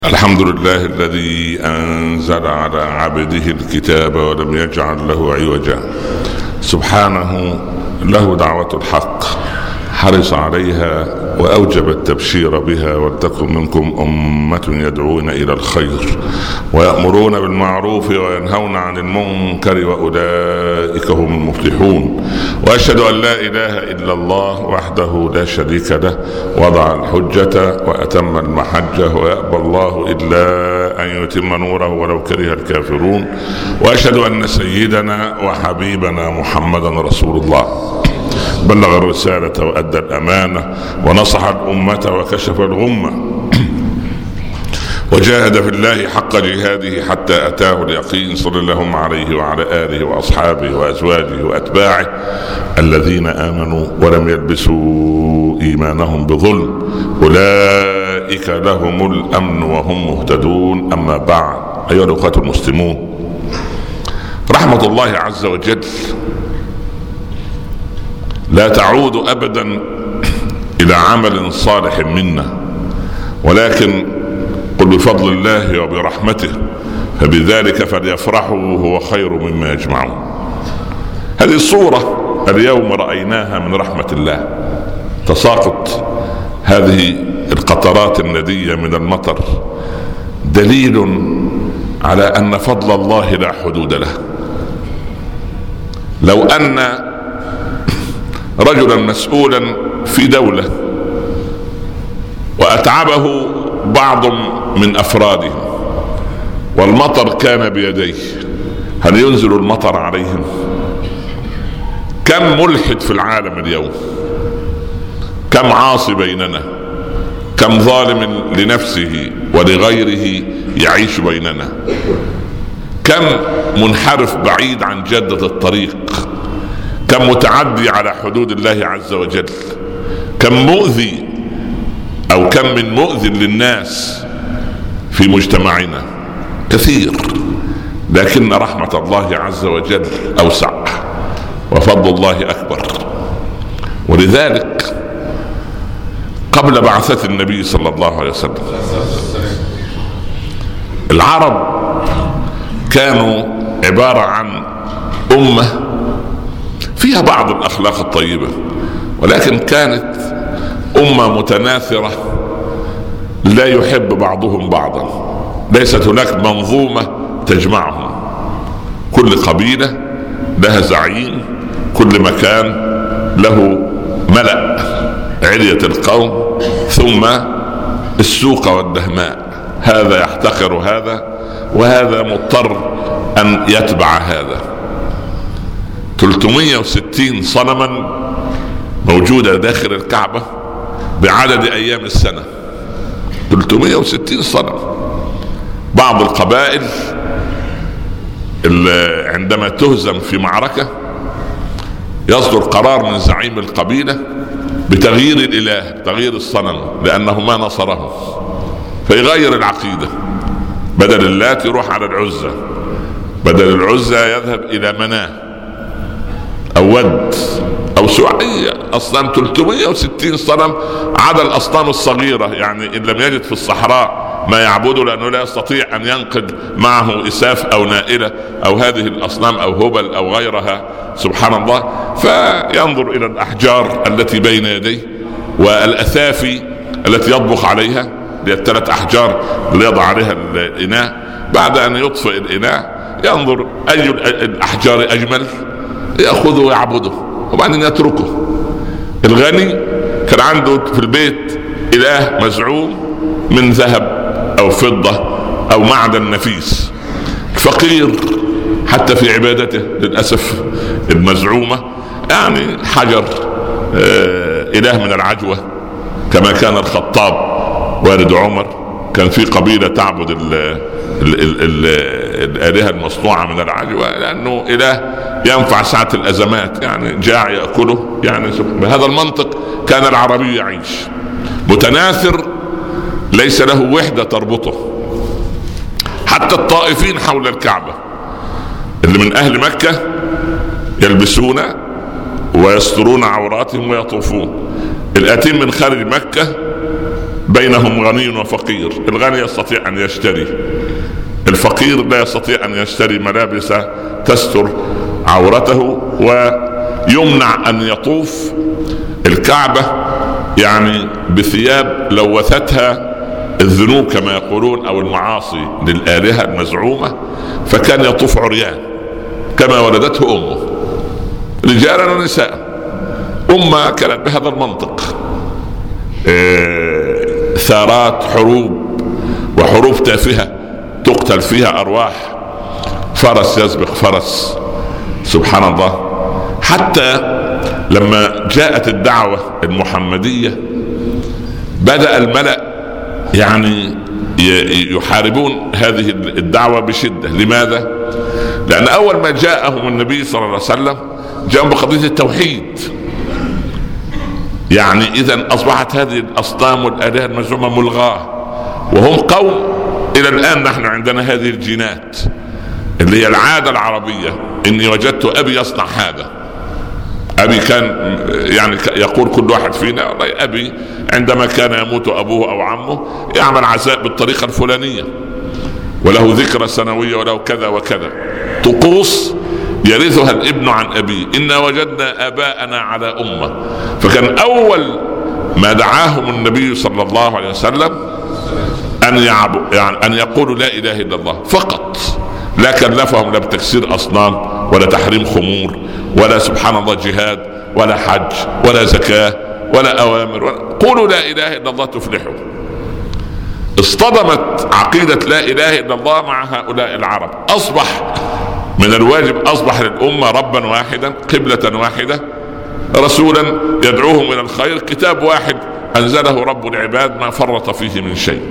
الحمد لله الذي أنزل على عبده الكتاب ولم يجعل له عوجا. سبحانه له دعوة الحق، حرص عليها وأوجب التبشير بها. ولتكن منكم أمة يدعون إلى الخير ويأمرون بالمعروف وينهون عن المنكر وأولئك هم المفلحون. وأشهد أن لا إله إلا الله وحده لا شريك له، وضع الحجة وأتم المحجة، ويأبى الله إلا أن يتم نوره ولو كره الكافرون. وأشهد أن سيدنا وحبيبنا محمدا رسول الله، بلغ الرسالة وأدى الأمانة ونصح الأمة وكشف الغمة وجاهد في الله حق جهاده حتى أتاه اليقين، صلى الله عليه وعلى آله وأصحابه وأزواجه وأتباعه الذين آمنوا ولم يلبسوا إيمانهم بظلم، أولئك لهم الأمن وهم مهتدون. أما بعد، أيها الأخوة المسلمون، رحمة الله عز وجل لا تعود أبدا إلى عمل صالح منا، ولكن قل بفضل الله وبرحمته فبذلك فليفرحوا هو خير مما يجمعون. هذه الصورة اليوم رأيناها من رحمة الله، تساقط هذه القطرات الندية من المطر دليل على أن فضل الله لا حدود له. لو أن رجلا مسؤولا في دولة وأتعبه بعض من أفراده والمطر كان بيديه، هل ينزل المطر عليهم؟ كم ملحد في العالم اليوم، كم عاصي بيننا، كم ظالم لنفسه ولغيره يعيش بيننا، كم منحرف بعيد عن جادة الطريق، كم متعدي على حدود الله عز وجل، كم مؤذي أو كم من مؤذي للناس في مجتمعنا، كثير. لكن رحمة الله عز وجل أوسع وفضل الله أكبر. ولذلك قبل بعثة النبي صلى الله عليه وسلم العرب كانوا عبارة عن أمة فيها بعض الأخلاق الطيبة، ولكن كانت أمة متناثرة لا يحب بعضهم بعضا، ليست هناك منظومة تجمعهم. كل قبيلة لها زعيم، كل مكان له ملأ، علية القوم ثم السوق والدهماء، هذا يحتقر هذا وهذا مضطر أن يتبع هذا. 360 صنما موجودة داخل الكعبة بعدد أيام السنة، 360 صنم. بعض القبائل عندما تهزم في معركة يصدر قرار من زعيم القبيلة بتغيير الإله، تغيير الصنم، لأنه ما نصره، فيغير العقيدة، بدل اللات يروح على العزة، بدل العزة يذهب إلى مناه أو ود أو سعية. أصنام 360 صنم، عدا الأصنام الصغيرة، يعني إن لم يجد في الصحراء ما يعبده لأنه لا يستطيع أن ينقذ معه إساف أو نائلة أو هذه الأصنام أو هبل أو غيرها، سبحان الله، فينظر إلى الأحجار التي بين يديه والأثافي التي يطبخ عليها، ل3 أحجار ليضع عليها الإناء. بعد أن يطفئ الإناء ينظر أي الأحجار أجمل يأخذه ويعبده وبعدين يتركه. الغني كان عنده في البيت إله مزعوم من ذهب أو فضة أو معدن نفيس. الفقير حتى في عبادته للأسف المزعومة يعني حجر، إله من العجوة، كما كان الخطاب والد عمر كان في قبيلة تعبد الآلهة المصنوعة من العجوة، لأنه إله ينفع ساعة الأزمات، يعني جاع يأكله. يعني بهذا المنطق كان العربي يعيش متناثر، ليس له وحدة تربطه. حتى الطائفين حول الكعبة اللي من أهل مكة يلبسون ويسترون عوراتهم ويطوفون، الآتين من خارج مكة بينهم غني وفقير. الغني يستطيع أن يشتري، الفقير لا يستطيع أن يشتري ملابس تستر عورته، ويمنع أن يطوف الكعبة يعني بثياب لوثتها الذنوب كما يقولون أو المعاصي للآلهة المزعومة، فكان يطوف عريان كما ولدته أمه، رجالا ونساء. أمة كانت بهذا المنطق، ثارات حروب وحروب تافهة تقتل فيها أرواح، فرس يسبق فرس، سبحان الله. حتى لما جاءت الدعوة المحمدية بدأ الملأ يعني يحاربون هذه الدعوة بشدة. لماذا؟ لأن أول ما جاءهم النبي صلى الله عليه وسلم جاءهم بقضية التوحيد، يعني إذن أصبحت هذه الأصنام والآلهة المزعومة ملغاة، وهم قوم إلى الآن نحن عندنا هذه الجينات اللي هي العادة العربية. إني وجدت أبي يصنع هذا. أبي كان يعني يقول كل واحد فينا والله أبي عندما كان يموت أبوه أو عمه يعمل عزاء بالطريقة الفلانية، وله ذكرى سنوية وله كذا وكذا، طقوس يرثها الابن عن أبيه. إنا وجدنا آباءنا على أمة. فكان أول ما دعاهم النبي صلى الله عليه وسلم أن يقولوا لا إله إلا الله فقط، لا كلفهم لا بتكسير أصنام ولا تحريم خمور ولا سبحان الله جهاد ولا حج ولا زكاة ولا أوامر قولوا لا إله إلا الله تفلحوا. اصطدمت عقيدة لا إله إلا الله مع هؤلاء العرب. أصبح من الواجب، أصبح للأمة ربا واحدا، قبلة واحدة، رسولا يدعوهم إلى الخير، كتاب واحد أنزله رب العباد ما فرط فيه من شيء.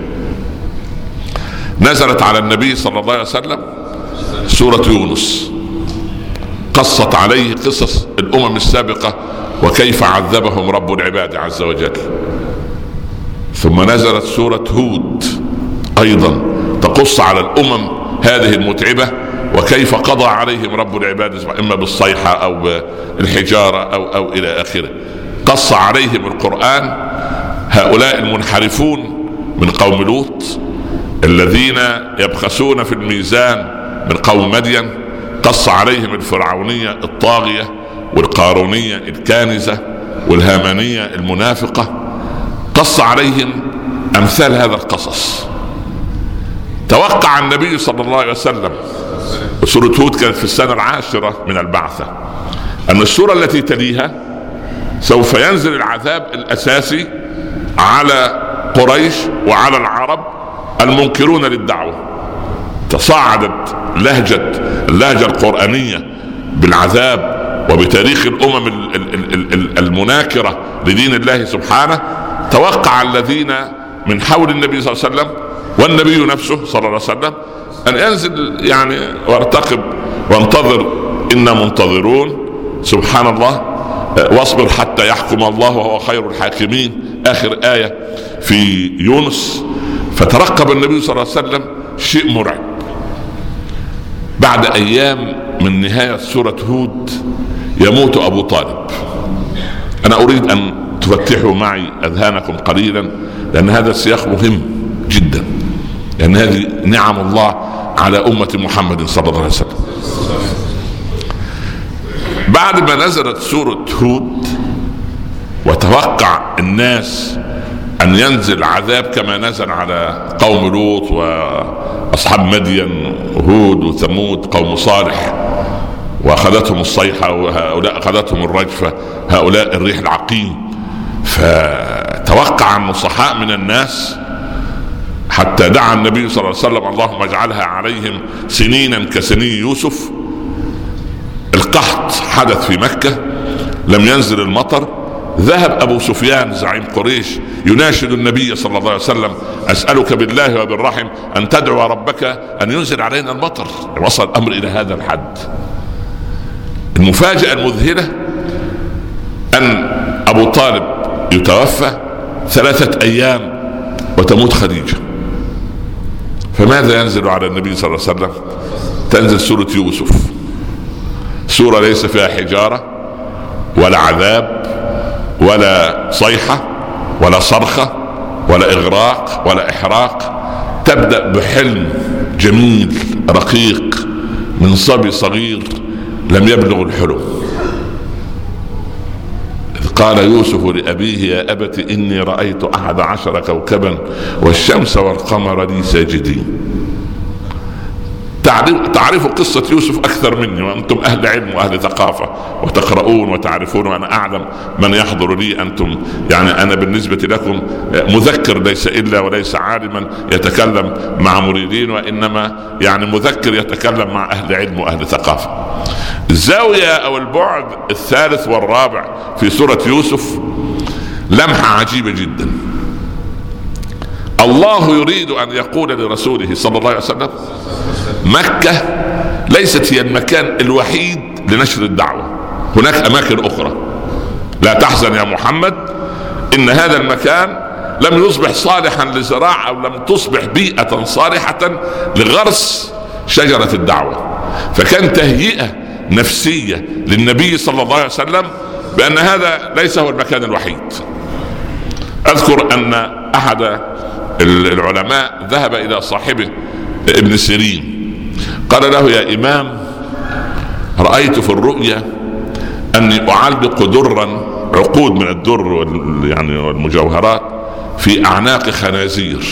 نزلت على النبي صلى الله عليه وسلم سورة يونس، قصت عليه قصص الأمم السابقة وكيف عذبهم رب العباد عز وجل. ثم نزلت سورة هود أيضا تقص على الأمم هذه المتعبة وكيف قضى عليهم رب العباد إما بالصيحة أو بالحجارة أو إلى آخره. قص عليهم القرآن هؤلاء المنحرفون من قوم لوط الذين يبخسون في الميزان من قوم مدين. قص عليهم الفرعونية الطاغية والقارونية الكانزة والهامانية المنافقة. قص عليهم أمثال هذا القصص. توقع النبي صلى الله عليه وسلم، سورة هود كانت في السنة 10 من البعثة، أن السورة التي تليها سوف ينزل العذاب الأساسي على قريش وعلى العرب المنكرون للدعوة. تصاعدت اللهجة القرآنية بالعذاب وبتاريخ الأمم المناكرة لدين الله سبحانه. توقع الذين من حول النبي صلى الله عليه وسلم والنبي نفسه صلى الله عليه وسلم أن ينزل يعني وارتقب وانتظر إنا منتظرون، سبحان الله، واصبر حتى يحكم الله وهو خير الحاكمين، آخر آية في يونس. فترقب النبي صلى الله عليه وسلم شيء مرعب. بعد أيام من نهاية سورة هود يموت أبو طالب. أنا أريد أن تفتحوا معي أذهانكم قليلا لأن هذا السياق مهم جدا، لأن هذه نعم الله على أمة محمد صلى الله عليه وسلم. بعد ما نزلت سورة هود وتوقع الناس أن ينزل عذاب كما نزل على قوم لوط وأصحاب مدين وهود وثمود قوم صالح، وأخذتهم الصيحة وهؤلاء أخذتهم الرجفة، هؤلاء الريح العقيم. فتوقع النصحاء من الناس حتى دعا النبي صلى الله عليه وسلم اللهم اجعلها عليهم سنينا كسنين يوسف. القحط حدث في مكة، لم ينزل المطر. ذهب أبو سفيان زعيم قريش يناشد النبي صلى الله عليه وسلم أسألك بالله وبالرحم أن تدعو ربك أن ينزل علينا المطر. وصل الأمر إلى هذا الحد. المفاجأة المذهلة أن أبو طالب يتوفى 3 أيام وتموت خديجة. فماذا ينزل على النبي صلى الله عليه وسلم؟ تنزل سورة يوسف، سورة ليس فيها حجارة ولا عذاب ولا صيحة ولا صرخة ولا إغراق ولا إحراق. تبدأ بحلم جميل رقيق من صبي صغير لم يبلغ الحلم. قال يوسف لأبيه يا أبت إني رأيت 11 كوكبا والشمس والقمر لي ساجدين. تعرفوا قصة يوسف أكثر مني، وأنتم أهل علم وأهل ثقافة وتقرؤون وتعرفون، وأنا أعلم من يحضر لي. أنتم يعني أنا بالنسبة لكم مذكر ليس إلا وليس عالما يتكلم مع مريدين، وإنما يعني مذكر يتكلم مع أهل علم وأهل ثقافة. الزاوية أو البعد الثالث والرابع في سورة يوسف لمحة عجيبة جدا. الله يريد أن يقول لرسوله صلى الله عليه وسلم مكة ليست هي المكان الوحيد لنشر الدعوة، هناك أماكن أخرى. لا تحزن يا محمد إن هذا المكان لم يصبح صالحا لزراعة أو لم تصبح بيئة صالحة لغرس شجرة الدعوة. فكان تهيئة نفسية للنبي صلى الله عليه وسلم بأن هذا ليس هو المكان الوحيد. أذكر أن أحد العلماء ذهب إلى صاحبه ابن سيرين قال له يا إمام رأيت في الرؤيا أني أعلق درا، عقود من الدر والمجوهرات في أعناق خنازير.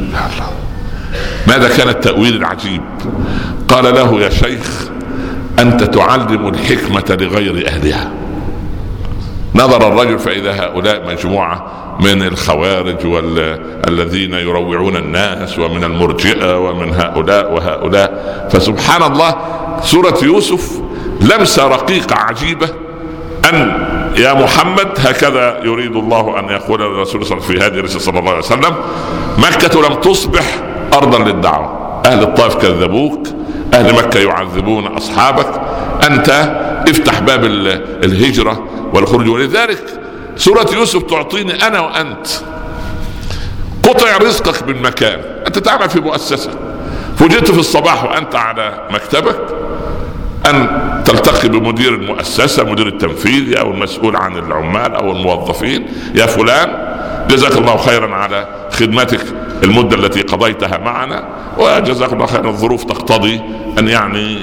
ماذا كان التأويل العجيب؟ قال له يا شيخ أنت تعلم الحكمة لغير أهلها. نظر الرجل فإذا هؤلاء مجموعة من الخوارج والذين يروعون الناس ومن المرجئة ومن هؤلاء وهؤلاء. فسبحان الله سورة يوسف لمسة رقيقة عجيبة أن يا محمد هكذا يريد الله أن يقول للرسول في هذه الرسالة صلى الله عليه وسلم مكة لم تصبح أرضا للدعوة. أهل الطائف كذبوك، أهل مكة يعذبون أصحابك، أنت افتح باب الهجرة والخروج. ولذلك سورة يوسف تعطيني أنا وأنت قطع رزقك من مكان. أنت تعمل في مؤسسة، فوجئت في الصباح وأنت على مكتبك أن تلتقي بمدير المؤسسة، مدير التنفيذي أو المسؤول عن العمال أو الموظفين، يا فلان جزاك الله خيرا على خدمتك المدة التي قضيتها معنا، وجزاك الله خيرا الظروف تقتضي أن يعني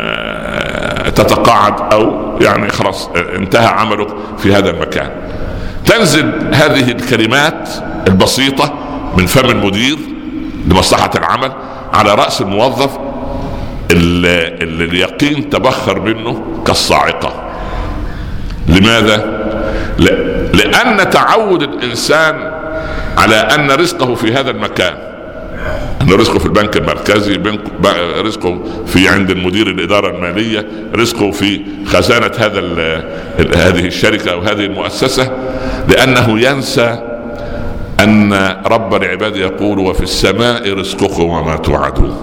تتقاعد أو يعني خلاص انتهى عملك في هذا المكان. تنزل هذه الكلمات البسيطة من فم المدير لمصلحة العمل على رأس الموظف اللي اليقين تبخر منه كالصاعقة. لماذا؟ لأن تعود الإنسان على أن رزقه في هذا المكان، أن رزقه في البنك المركزي، رزقه في عند المدير الإدارة المالية، رزقه في خزانة هذه الشركة أو هذه المؤسسة، لأنه ينسى أن رب العباد يقول وفي السماء رزقكم وما توعدون.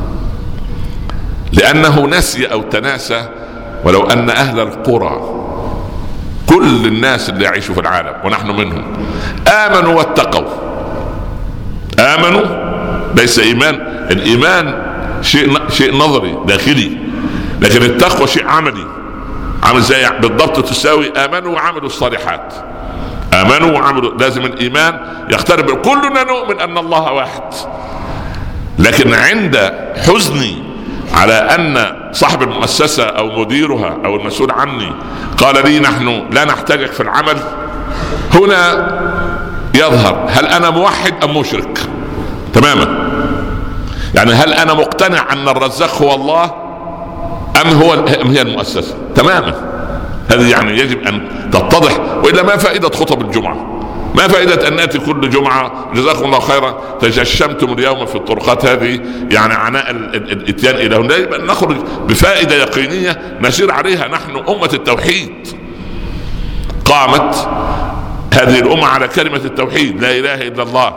لأنه نسي أو تناسى ولو أن أهل القرى كل الناس اللي يعيشوا في العالم ونحن منهم آمنوا واتقوا. آمنوا ليس إيمان، الإيمان شيء نظري داخلي، لكن التقوى شيء عملي. عمل زي بالضبط تساوي آمنوا وعملوا الصالحات. آمنوا وعملوا، لازم الإيمان يقترب. كلنا نؤمن أن الله واحد، لكن عند حزني على أن صاحب المؤسسة أو مديرها أو المسؤول عني قال لي نحن لا نحتاجك في العمل، هنا يظهر هل أنا موحد أم مشرك تماما. يعني هل أنا مقتنع أن الرزاق هو الله أم هي المؤسسة تماما. هذه يعني يجب أن تتضح، وإلا ما فائدة خطب الجمعة؟ ما فائدة أن نأتي كل جمعة جزاكم الله خيرا تجشمتم اليوم في الطرقات هذه يعني عناء الاتيان إلى هنا. يبقى نخرج بفائدة يقينية نسير عليها. نحن أمة التوحيد، قامت هذه الأمة على كلمة التوحيد لا إله إلا الله.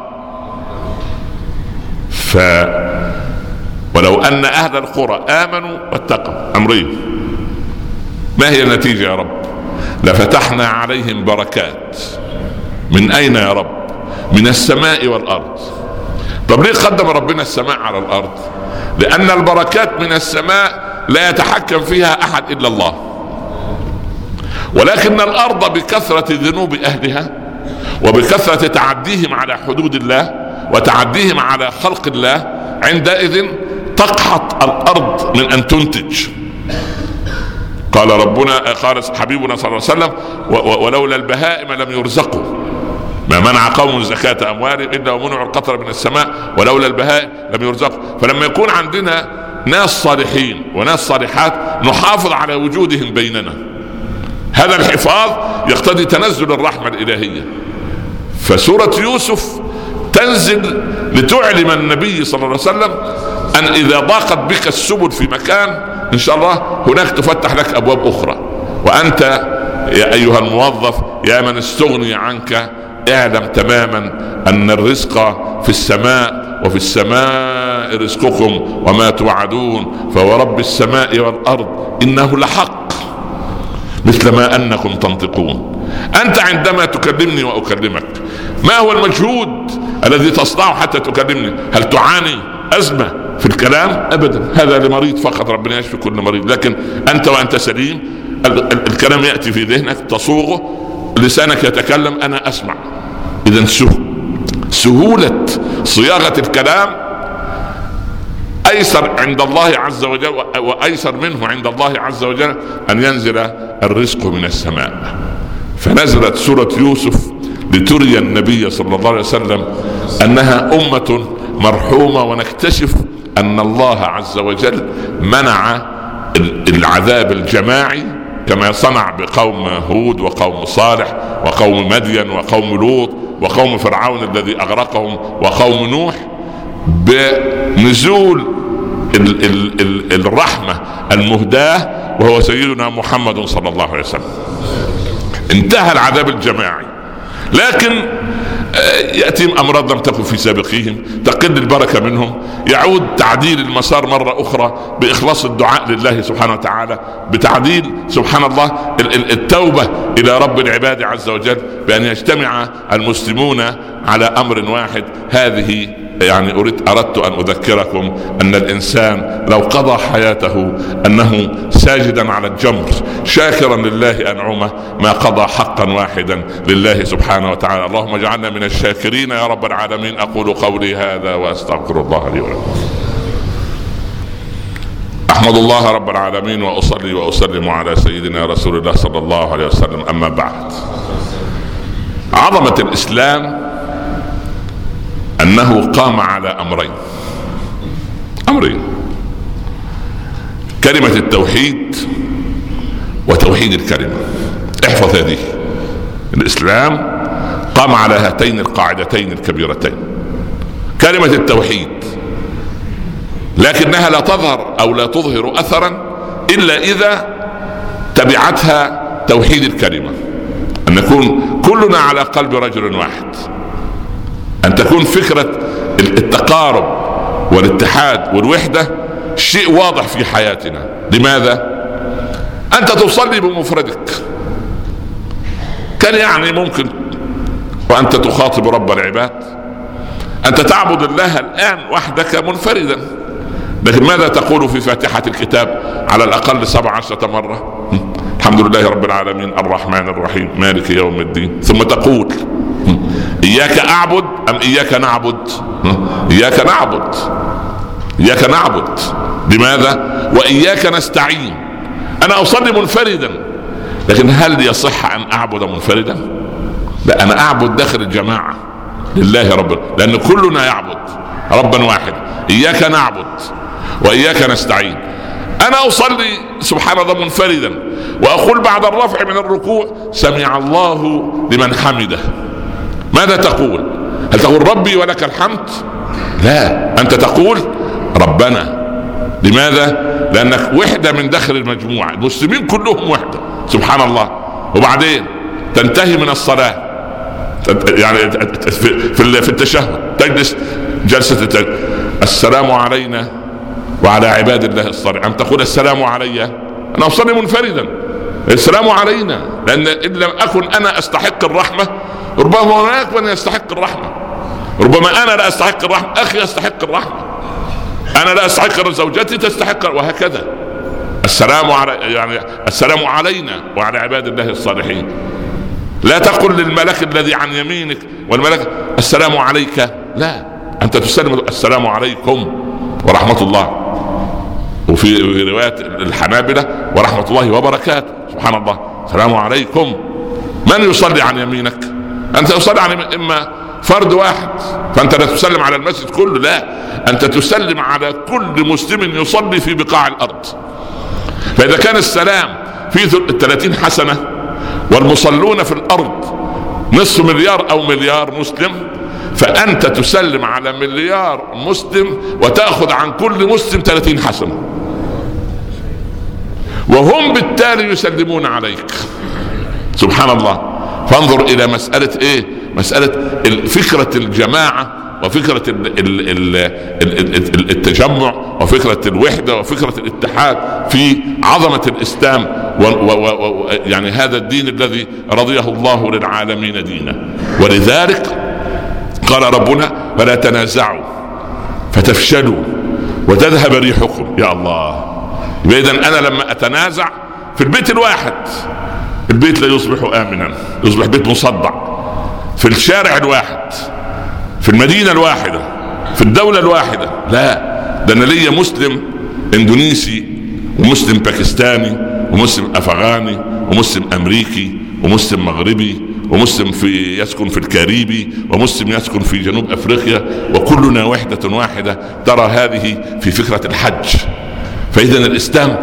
ولو أن أهل القرى آمنوا واتقوا أمرين، ما هي النتيجة يا رب؟ لفتحنا عليهم بركات. من أين يا رب؟ من السماء والأرض. طب ليه قدم ربنا السماء على الأرض؟ لأن البركات من السماء لا يتحكم فيها أحد إلا الله، ولكن الأرض بكثرة ذنوب أهلها وبكثرة تعديهم على حدود الله وتعديهم على خلق الله، عندئذ تقحط الأرض من أن تنتج. قال حبيبنا صلى الله عليه وسلم: ولولا البهائم لم يرزقوا، ما منع قوم زكاة أموالهم إلا ومنعوا القطر من السماء ولولا البهائم لم يرزقوا. فلما يكون عندنا ناس صالحين وناس صالحات نحافظ على وجودهم بيننا، هذا الحفاظ يقتضي تنزل الرحمة الإلهية. فسورة يوسف تنزل لتعلم النبي صلى الله عليه وسلم أن إذا ضاقت بك السبل في مكان إن شاء الله هناك تفتح لك أبواب أخرى. وأنت يا أيها الموظف يا من استغني عنك اعلم تماما أن الرزق في السماء، وفي السماء رزقكم وما توعدون، فورب السماء والأرض إنه لحق مثل ما أنكم تنطقون. أنت عندما تكلمني وأكلمك ما هو المجهود الذي تصنعه حتى تكلمني؟ هل تعاني أزمة في الكلام؟ أبدا، هذا لمريض فقط، ربنا يشفي كل مريض. لكن أنت وأنت سليم الكلام يأتي في ذهنك تصوغه، لسانك يتكلم، أنا أسمع. إذن سهولة صياغة الكلام أيسر عند الله عز وجل، وأيسر منه عند الله عز وجل أن ينزل الرزق من السماء. فنزلت سورة يوسف لتري النبي صلى الله عليه وسلم أنها أمة مرحومة، ونكتشف أن الله عز وجل منع العذاب الجماعي كما صنع بقوم هود وقوم صالح وقوم مدين وقوم لوط وقوم فرعون الذي أغرقهم وقوم نوح، بنزول الرحمة المهداة وهو سيدنا محمد صلى الله عليه وسلم. انتهى العذاب الجماعي، لكن يأتيهم أمراض لم تكن في سابقهم، تقل البركة منهم، يعود تعديل المسار مرة أخرى بإخلاص الدعاء لله سبحانه وتعالى، بتعديل سبحان الله التوبة إلى رب العباد عز وجل، بأن يجتمع المسلمون على أمر واحد. هذه يعني أردت أن أذكركم أن الإنسان لو قضى حياته أنه ساجدا على الجمر شاكرا لله أنعمه ما قضى حقا واحدا لله سبحانه وتعالى. اللهم اجعلنا من الشاكرين يا رب العالمين. أقول قولي هذا وأستغفر الله لي ولكم. أحمد الله رب العالمين وأصلي وأسلم على سيدنا رسول الله صلى الله عليه وسلم. أما بعد، عظمة الإسلام أنه قام على أمرين: كلمة التوحيد وتوحيد الكلمة. احفظ هذه. الإسلام قام على هاتين القاعدتين الكبيرتين: كلمة التوحيد، لكنها لا تظهر أو لا تظهر أثرا إلا إذا تبعتها توحيد الكلمة، أن نكون كلنا على قلب رجل واحد، أن تكون فكرة التقارب والاتحاد والوحدة شيء واضح في حياتنا. لماذا؟ أنت تصلي بمفردك، كان يعني ممكن وأنت تخاطب رب العباد أنت تعبد الله الآن وحدك منفردا، لكن ماذا تقول في فاتحة الكتاب على الأقل 17 مرة؟ الحمد لله رب العالمين الرحمن الرحيم مالك يوم الدين. ثم تقول إياك أعبد أم إياك نعبد؟ إياك نعبد، إياك نعبد. لماذا؟ وإياك نستعين. أنا أصلي منفردا، لكن هل يصح أن أعبد منفردا؟ لا، أنا أعبد داخل الجماعة لله رب، لأن كلنا يعبد ربا واحد. إياك نعبد وإياك نستعين. أنا أصلي سبحان الله منفردا وأقول بعد الرفع من الركوع سمع الله لمن حمده. ماذا تقول؟ هل تقول ربي ولك الحمد؟ لا، أنت تقول ربنا. لماذا؟ لأنك وحدة من داخل المجموعة، المسلمين كلهم وحدة سبحان الله. وبعدين تنتهي من الصلاة، يعني في التشهد تجلس جلسة السلام علينا وعلى عباد الله الصالحين. أم تقول السلام علي؟ أنا أصلي منفردا، السلام علينا، لأن إن لم أكن أنا أستحق الرحمة ربما هناك من يستحق الرحمة، ربما أنا لا أستحق الرحمة، أخي يستحق الرحمة، أنا لا أستحق، زوجتي تستحق، وهكذا. السلام علينا وعلى عباد الله الصالحين. لا تقل للملك الذي عن يمينك والملك السلام عليك، لا، أنت تسلم السلام عليكم ورحمة الله. وفي رواية الحنابلة ورحمة الله وبركاته، سبحان الله، السلام عليكم. من يصلي عن يمينك؟ أنت تصلي عن يمينك إما فرد واحد، فأنت لا تسلم على المسجد كله، لا، أنت تسلم على كل مسلم يصلي في بقاع الأرض. فإذا كان السلام في 30 حسنة والمصلون في الأرض نصف مليار أو مليار مسلم، فأنت تسلم على مليار مسلم وتأخذ عن كل مسلم 30 حسنة، وهم بالتالي يسلمون عليك. سبحان الله. فانظر إلى مسألة إيه؟ مسألة فكرة الجماعة وفكرة التجمع وفكرة الوحدة وفكرة الاتحاد في عظمة الإسلام، يعني هذا الدين الذي رضيه الله للعالمين دينا. ولذلك قال ربنا: فلا تنازعوا فتفشلوا وتذهب ريحكم. يا الله. إذن أنا لما أتنازع في البيت الواحد، البيت لا يصبح آمنا، يصبح بيت مصدع. في الشارع الواحد، في المدينة الواحدة، في الدولة الواحدة، لا، ده أنا ليا مسلم إندونيسي ومسلم باكستاني ومسلم أفغاني ومسلم أمريكي ومسلم مغربي ومسلم يسكن في الكاريبي ومسلم يسكن في جنوب أفريقيا، وكلنا وحدة واحدة. ترى هذه في فكرة الحج. فإذا الإسلام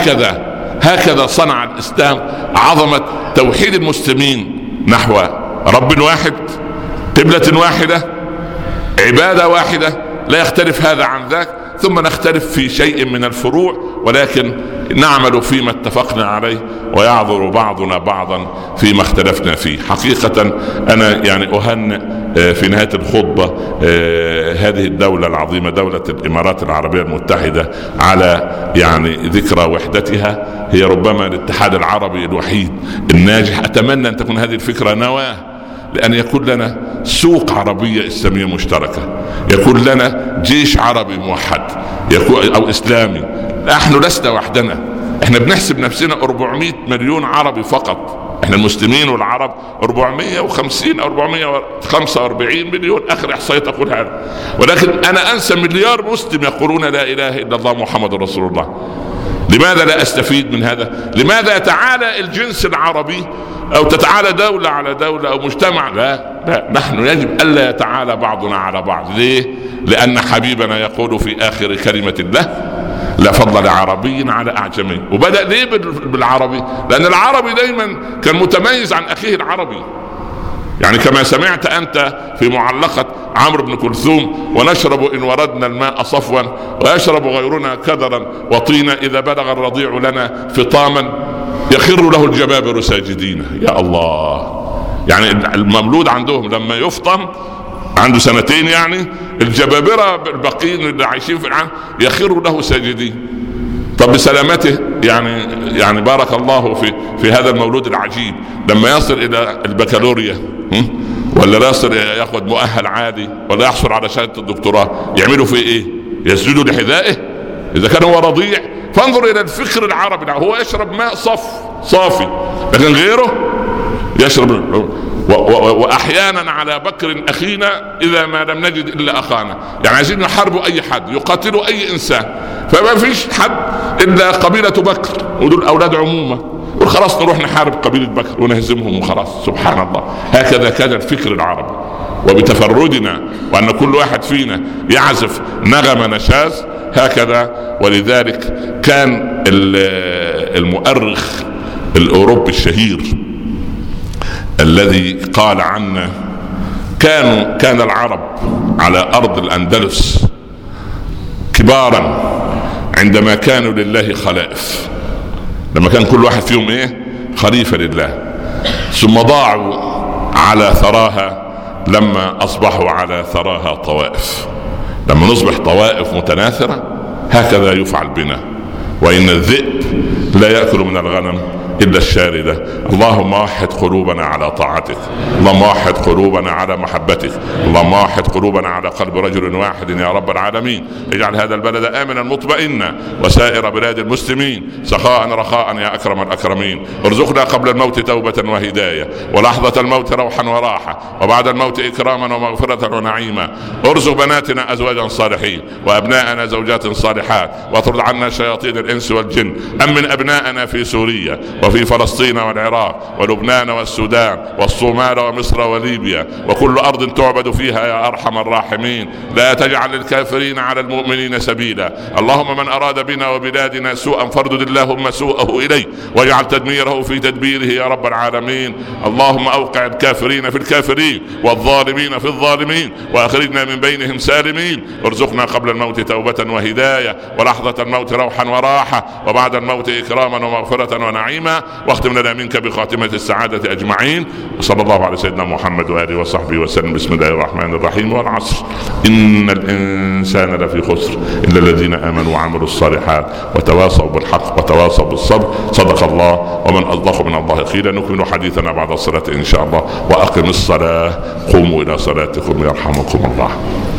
هكذا صنع الإسلام عظمة توحيد المسلمين نحو رب واحد، قبلة واحدة، عبادة واحدة، لا يختلف هذا عن ذاك. ثم نختلف في شيء من الفروع، ولكن نعمل فيما اتفقنا عليه، ويعذر بعضنا بعضا فيما اختلفنا فيه. حقيقة أنا يعني أهنئ في نهاية الخطبة هذه الدولة العظيمة، دولة الإمارات العربية المتحدة، على يعني ذكرى وحدتها. هي ربما الاتحاد العربي الوحيد الناجح. أتمنى أن تكون هذه الفكرة نواة لأن يكون لنا سوق عربية إسلامية مشتركة، يكون لنا جيش عربي موحد أو إسلامي. نحن لسنا وحدنا، احنا بنحسب نفسنا 400 مليون عربي فقط، احنا المسلمين والعرب 450 أو 445 مليون، آخر إحصائية تقول هذا. ولكن أنا أنسى مليار مسلم يقولون لا إله إلا الله محمد رسول الله. لماذا لا أستفيد من هذا؟ لماذا يتعالى الجنس العربي أو تتعالى دولة على دولة أو مجتمع؟ لا، نحن يجب ألا يتعالى بعضنا على بعض. ليه؟ لأن حبيبنا يقول في آخر كلمة الله: لا فضل لعربي على أعجمي. وبدأ ليه بالعربي؟ لأن العربي دايما كان متميز عن أخيه العربي. يعني كما سمعت أنت في معلقة عمرو بن كلثوم: ونشرب إن وردنا الماء صفوا ويشرب غيرنا كدرا وطينا، إذا بلغ الرضيع لنا فطاما يخر له الجبابر ساجدين. يا الله. يعني المولود عندهم لما يفطم عنده 2 سنين، يعني الجبابرة الباقيين اللي عايشين في العالم يخر له ساجدين. طب بسلامته يعني بارك الله في هذا المولود العجيب، لما يصل إلى البكالوريا ولا لا يصل ياخذ مؤهل عادي ولا يحصل على شهادة الدكتوراه، يعملوا فيه ايه؟ يسجدوا لحذائه اذا كان هو رضيع. فانظر الى الفكر العربي، هو يشرب ماء صافي، لكن غيره يشرب. واحيانا على بكر اخينا اذا ما لم نجد الا اخانا. يعني عايزين يحاربوا اي حد، يقاتلوا اي انسان، فما فيش حد الا قبيلة بكر ودول اولاد عمومة، وخلاص نروح نحارب قبيلة بكر ونهزمهم وخلاص. سبحان الله. هكذا كان الفكر العربي، وبتفردنا وأن كل واحد فينا يعزف نغمة نشاز هكذا. ولذلك كان المؤرخ الأوروبي الشهير الذي قال عنا: كان العرب على أرض الأندلس كبارا عندما كانوا لله خلائف، لما كان كل واحد فيهم خليفة لله، ثم ضاعوا على ثراها لما أصبحوا على ثراها طوائف. لما نصبح طوائف متناثرة هكذا يفعل بنا. وإن الذئب لا يأكل من الغنم إلا الشاردة. اللهم وحد قلوبنا على طاعتك، اللهم وحد قلوبنا على محبتك، اللهم وحد قلوبنا على قلب رجل واحد يا رب العالمين. اجعل هذا البلد آمنا مطمئنا وسائر بلاد المسلمين سخاء رخاء يا أكرم الأكرمين. ارزقنا قبل الموت توبة وهداية، ولحظة الموت روحا وراحة، وبعد الموت إكراما ومغفرة ونعيما. ارزق بناتنا أزواجا صالحين، وأبناءنا زوجات صالحات، واطرد عنا شياطين الإنس والجن. أمن أبناءنا في سوريا وفي فلسطين والعراق ولبنان والسودان والصومال ومصر وليبيا وكل أرض تعبد فيها يا أرحم الراحمين. لا تجعل للكافرين على المؤمنين سبيلا. اللهم من أراد بنا وبلادنا سوءا فاردد اللهم سوءه إليه، واجعل تدميره في تدبيره يا رب العالمين. اللهم أوقع الكافرين في الكافرين والظالمين في الظالمين، وأخرجنا من بينهم سالمين. ارزقنا قبل الموت توبة وهداية، ولحظة الموت روحا وراحة، وبعد الموت إكراما ومغفرة ونعيما. واختم لنا منك بخاتمة السعادة أجمعين. وصلى الله على سيدنا محمد وآله وصحبه وسلم. بسم الله الرحمن الرحيم. والعصر إن الإنسان لفي خسر إلا الذين آمنوا وعملوا الصالحات وتواصوا بالحق وتواصوا بالصبر. صدق الله ومن أصدق من الله قيلا. نكمل حديثنا بعد الصلاة إن شاء الله. وأقم الصلاة، قوموا إلى صلاتكم يرحمكم الله.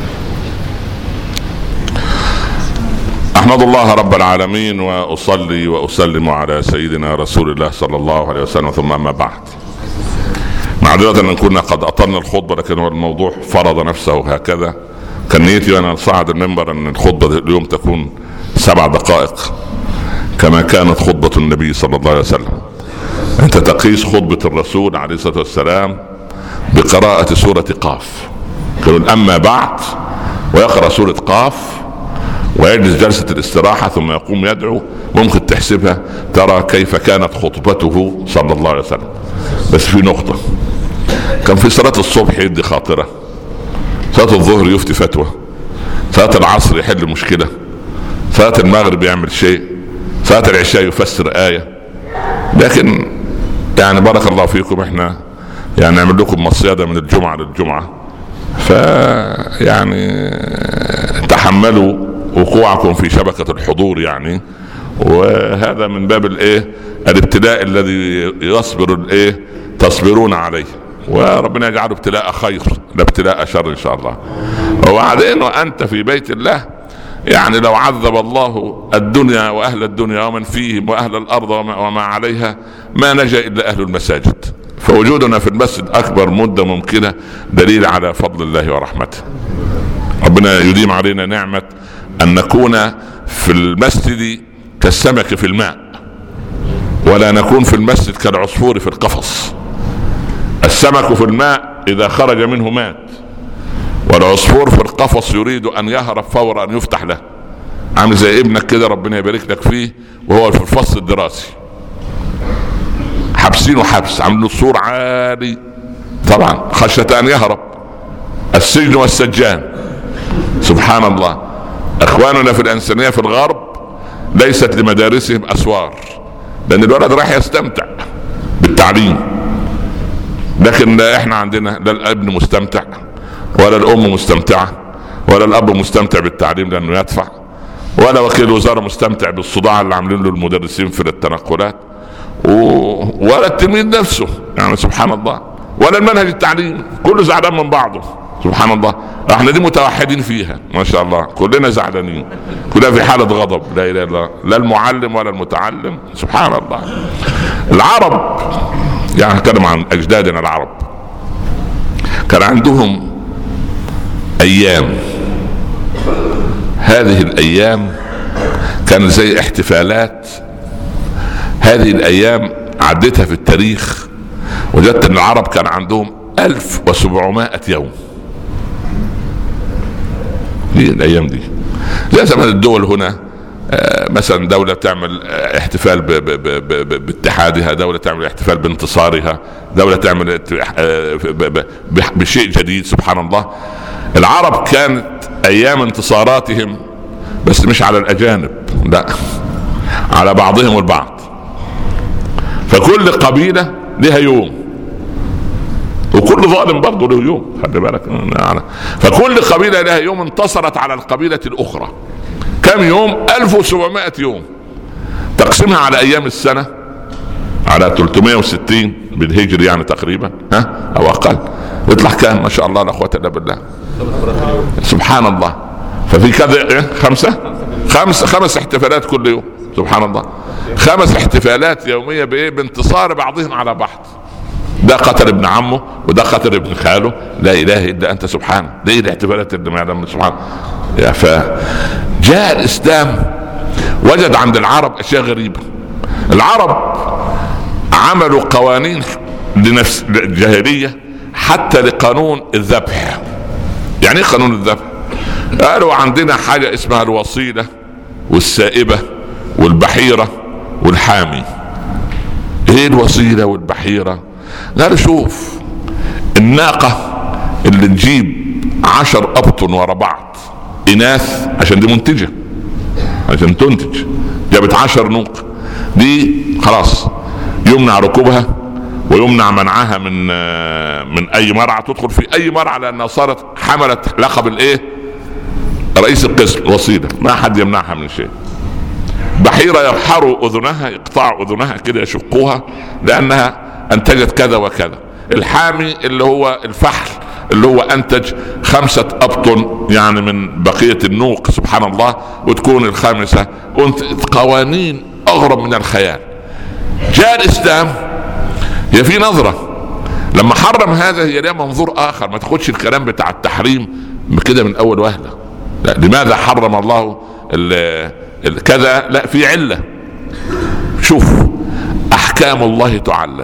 أحمد الله رب العالمين وأصلي وأسلم على سيدنا رسول الله صلى الله عليه وسلم، ثم ما بعد. معذرة أن كنا قد أطلنا الخطبة، لكن هو الموضوع فرض نفسه هكذا. كان نيتي وأنا صاعد المنبر أن الخطبة اليوم تكون 7 دقائق كما كانت خطبة النبي صلى الله عليه وسلم. أنت تقيس خطبة الرسول عليه الصلاة والسلام بقراءة سورة قاف. يقولون أما بعد، ويقرأ سورة قاف ويجلس جلسة الاستراحة ثم يقوم يدعو. ممكن تحسبها ترى كيف كانت خطبته صلى الله عليه وسلم. بس في نقطة، كان في صلاة الصبح يدي خاطرة، صلاة الظهر يفتي فتوى، صلاة العصر يحل مشكلة، صلاة المغرب يعمل شيء، صلاة العشاء يفسر آية. لكن يعني بارك الله فيكم، احنا يعني نعمل لكم مصيدة من الجمعة للجمعة، فيعني تحملوا وقوعكم في شبكة الحضور يعني. وهذا من باب الابتلاء الذي يصبر تصبرون عليه، وربنا يجعله ابتلاء خير لا ابتلاء شر ان شاء الله. وبعدين وانت في بيت الله، يعني لو عذب الله الدنيا واهل الدنيا ومن فيهم واهل الارض وما عليها ما نجا الا اهل المساجد. فوجودنا في المسجد اكبر مدة ممكنة دليل على فضل الله ورحمته. ربنا يديم علينا نعمة ان نكون في المسجد كالسمك في الماء، ولا نكون في المسجد كالعصفور في القفص. السمك في الماء اذا خرج منه مات، والعصفور في القفص يريد ان يهرب فورا ان يفتح له. عامل زي ابنك كده ربنا يبارك لك فيه وهو في الفصل الدراسي، حابسينه حبس، عامل له سور عالي طبعا خشية ان يهرب. السجن والسجان سبحان الله. اخواننا في الانسانية في الغرب ليست لمدارسهم اسوار، لان الولد راح يستمتع بالتعليم، لكن احنا عندنا لا الابن مستمتع ولا الام مستمتعة ولا الاب مستمتع بالتعليم لانه يدفع، ولا وكيل الوزارة مستمتع بالصداع اللي عاملين له المدرسين في التنقلات، ولا التلميذ نفسه يعني سبحان الله، ولا المنهج التعليم، كله زعلان من بعضه سبحان الله. احنا دي متوحدين فيها ما شاء الله، كلنا زعلانين، كلنا في حالة غضب لا اله الا الله، لا المعلم ولا المتعلم سبحان الله. العرب يعني نتكلم عن اجدادنا العرب، كان عندهم ايام، هذه الايام كانت زي احتفالات. هذه الايام عدتها في التاريخ وجدت ان العرب كان عندهم 1700 يوم. دي الايام دي زي زمان الدول هنا، مثلا دولة تعمل احتفال باتحادها، دولة تعمل احتفال بانتصارها، دولة تعمل بشيء جديد سبحان الله. العرب كانت ايام انتصاراتهم بس مش على الاجانب، لا على بعضهم البعض. فكل قبيلة لها يوم، وكل ظالم برضه له يوم، خلي بالك. فكل قبيلة لها يوم انتصرت على القبيلة الاخرى. كم يوم؟ 1700 يوم. تقسمها على ايام السنة على 360 بالهجري يعني تقريبا، او اقل، يطلع كام؟ ما شاء الله لا قوه الا بالله، سبحان الله. ففي كذا خمس احتفالات كل يوم، سبحان الله، 5 احتفالات يوميه بايه؟ بانتصار بعضهم على بعض. ده قتل ابن عمه وده قتل ابن خاله، لا اله الا انت سبحانه. دي الاحتفالات اللي ما يعلم سبحانه. فجاء الاسلام وجد عند العرب اشياء غريبه. العرب عملوا قوانين لنفس الجاهليه حتى لقانون الذبح. يعني ايه قانون الذبح؟ قالوا عندنا حاجه اسمها الوصيله والسائبه والبحيره والحامي. ايه الوصيله والبحيره؟ قالوا شوف، الناقه اللي تجيب 10 أبطن ورا بعض اناث، عشان دي منتجه، عشان تنتج، جابت 10 نوق، دي خلاص يمنع ركوبها ويمنع منعها من اي مرعى، تدخل في اي مرعى، لانها صارت حملت لقب الايه؟ رئيس القسم، الوصيله، ما حد يمنعها من شيء. بحيره يبحروا اذنها، يقطعوا اذنها كده، يشقوها، لانها انتجت كذا وكذا. الحامي اللي هو الفحل، اللي هو انتج 5 أبطن يعني من بقيه النوق، سبحان الله، وتكون الخامسه. قوانين اغرب من الخيال. جاء الاسلام، هي في نظره لما حرم هذا، هي لها منظور اخر. ما تاخدش الكلام بتاع التحريم كده من اول وهله. لا، لماذا حرم الله كذا؟ لا، في عله. شوف، احكام الله تعلل،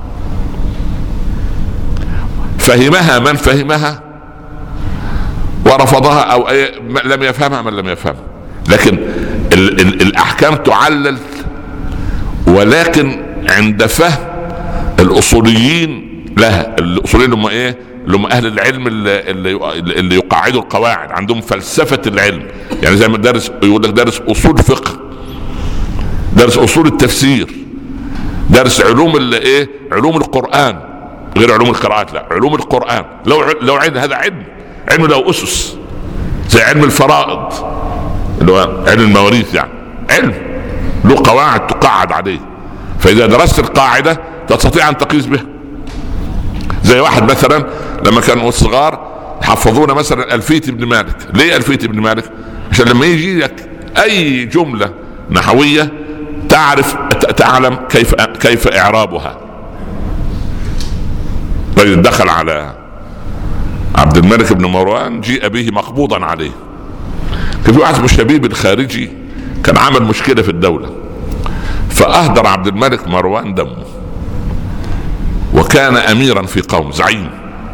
فهمها من فهمها ورفضها، او لم يفهمها من لم يفهمها. لكن الاحكام تعلل، ولكن عند فهم الاصوليين لها. الاصوليين هم ايه؟ اللي هم اهل العلم اللي يقعدوا القواعد، عندهم فلسفه العلم. يعني زي ما دارس يقول لك دارس اصول فقه، دارس اصول التفسير، دارس علوم الايه؟ علوم القران، غير علوم القراءات، لا، علوم القران. لو علم، هذا علم له اسس، زي علم الفرائض اللي هو علم المواريث، يعني علم له قواعد تقعد عليه. فاذا درست القاعده تستطيع ان تقيس بها. زي واحد مثلا لما كانوا صغار حفظونا مثلا ألفية ابن مالك. ليه ألفية ابن مالك؟ عشان لما يجي لك اي جمله نحويه تعلم كيف اعرابها. طيب، دخل على عبد الملك بن مروان، جيء به مقبوضا عليه. كان في واحد اسمه شبيب الخارجي، كان عمل مشكله في الدوله، فاهدر عبد الملك مروان دمه، وكان اميرا في قوم، زعيم.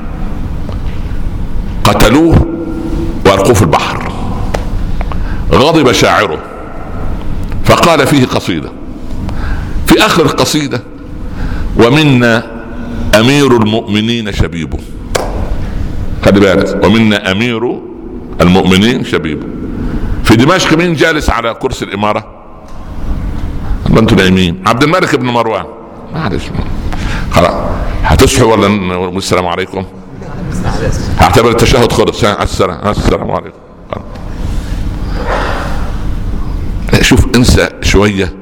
قتلوه والقوه في البحر. غضب شاعره فقال فيه قصيده. في اخر القصيده: ومنا امير المؤمنين شبيبه. خلي بالك، ومنا امير المؤمنين شبيبه. في دمشق مين جالس على كرسي الاماره؟ انتوا نايمين. عبد الملك بن مروان. معلش، خلاص، هتصحوا ولا السلام عليكم؟ هعتبر التشهد خلص. السلام عليكم. شوف، انسى شويه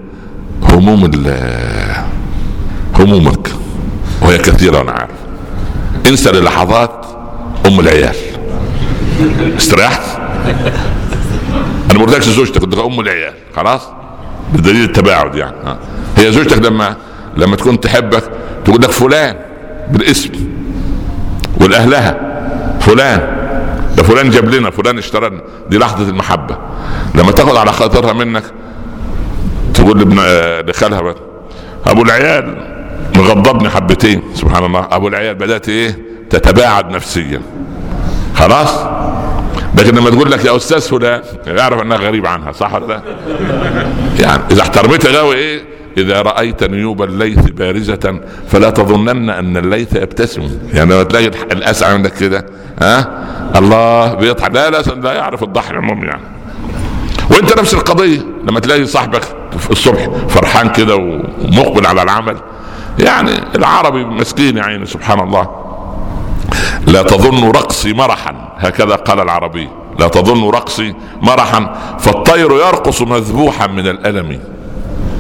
همومك، وهي كثيره انا عارف. انسى للحظات العيال. استريحت؟ انا ما قلتلكش زوجتك، قلت لك العيال، خلاص، بدليل التباعد يعني. هي زوجتك لما تكون تحبك تقول لك فلان بالاسم، والاهلها فلان، ده فلان جاب لنا، فلان اشترى لنا. دي لحظه المحبه. لما تاخد على خاطرها منك تقول لخالها ابو العيال مغضبني حبتين، سبحان الله، ابو العيال بدات ايه؟ تتباعد نفسيا، خلاص. لكن لما تقول لك يا استاذ فلان، يعرف انها غريب عنها، صح ولا لا؟ يعني اذا احترمتها قوي ايه؟ اذا رايت نيوب الليث بارزه فلا تظنن ان الليث يبتسم. يعني لما تلاقي الاسعى عندك كده، الله بيضحك، لا يعرف الضحك عموما يعني. وانت نفس القضيه لما تلاقي صاحبك الصبح فرحان كده ومقبل على العمل. يعني العربي مسكين يا عيني، سبحان الله. لا تظن رقصي مرحا، هكذا قال العربي، لا تظن رقصي مرحا، فالطير يرقص مذبوحا من الألم.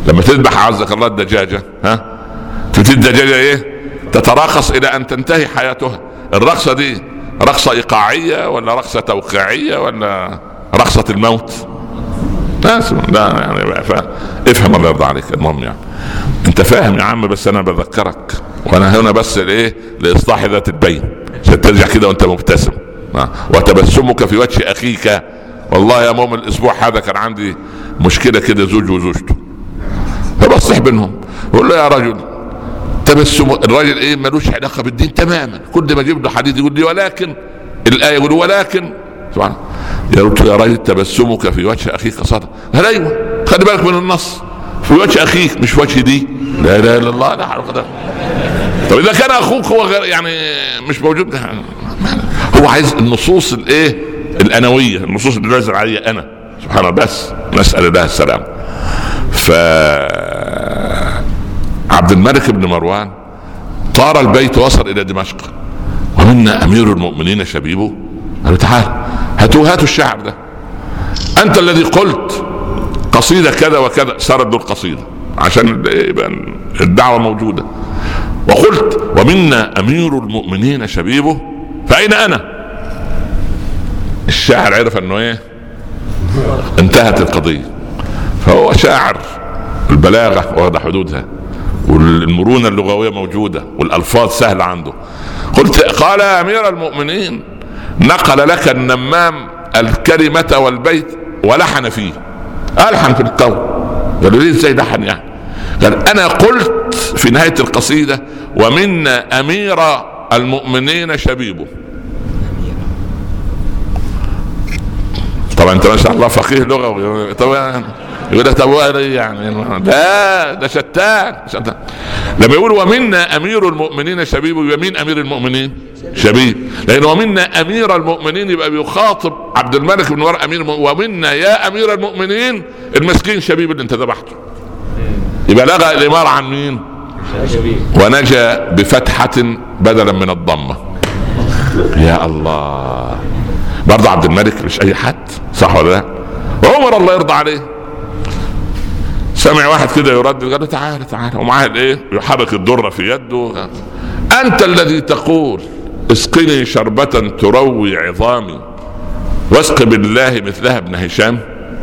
لما تذبح عزك الله الدجاجة، تبتدي الدجاجة ايه؟ تتراقص الى ان تنتهي حياتها. الرقصة دي رقصة ايقاعية ولا رقصة توقيعية ولا رقصة الموت؟ لا يعني افهم الله يرضى عليك. المهم يعني انت فاهم يا عم، بس انا بذكرك، وانا هنا بس الايه؟ لاصلاح ذات البين، عشان ترجع كده وانت مبتسم. وتبسمك في وجه اخيك. والله يا مؤمن الاسبوع هذا كان عندي مشكلة كده، زوج وزوجته، فبصح بينهم بقول له يا رجل تبسم. الراجل ايه؟ ملوش علاقة بالدين تماما، كل ما اجيب له حديث يقول لي ولكن الآية، يقول ولكن سبحان. قلت يا راجل تبسمك في وجه اخيك صدق. قال ايوه، خلي بالك من النص، في وجه اخيك مش في وجه دي. لا اله الا الله، لا حول ولا قوة. طب اذا كان اخوك هو غير يعني مش موجود، هو عايز النصوص الايه؟ الانويه، النصوص اللي نازل عليها انا سبحان الله، بس نسال الله السلام. ف عبد الملك بن مروان طار البيت وصل الى دمشق، ومنا امير المؤمنين شبيبه. قالوا تعال هاتوا الشعر ده، انت الذي قلت قصيدة كذا وكذا، سرد القصيدة عشان يبقى الدعوة موجودة، وقلت ومنا امير المؤمنين شبيبه، فاين انا؟ الشاعر عرف انه ايه؟ انتهت القضية. فهو شاعر البلاغة واخد حدودها، والمرونة اللغوية موجودة، والألفاظ سهلة عنده. قال يا أمير المؤمنين نقل لك النمام الكلمة والبيت ولحن فيه، ألحن في القول. قالوا ليه ازاي لحن يعني؟ قال أنا قلت في نهاية القصيدة ومنا أمير المؤمنين شبيبه. طبعا انت ما شاء الله فقيه لغوي، طبعا يقول لك طب يعني لا ده شتان. لما يقول ومنا امير المؤمنين شبيب، ويمين امير المؤمنين شبيب، لان ومنا امير المؤمنين يبقى بيخاطب عبد الملك بن مروان امير ومنا يا امير المؤمنين المسكين شبيب اللي انت ذبحته. يبقى لغى الاماره عن مين؟ ونجا بفتحه بدلا من الضمه. يا الله، برضه عبد الملك مش اي حد، صح ولا لا؟ عمر الله يرضى عليه سمع واحد كده يردد، قال له تعالى ومعاه الايه؟ يحرك الدره في يده. انت الذي تقول اسقني شربة تروي عظامي واسق بالله مثلها ابن هشام.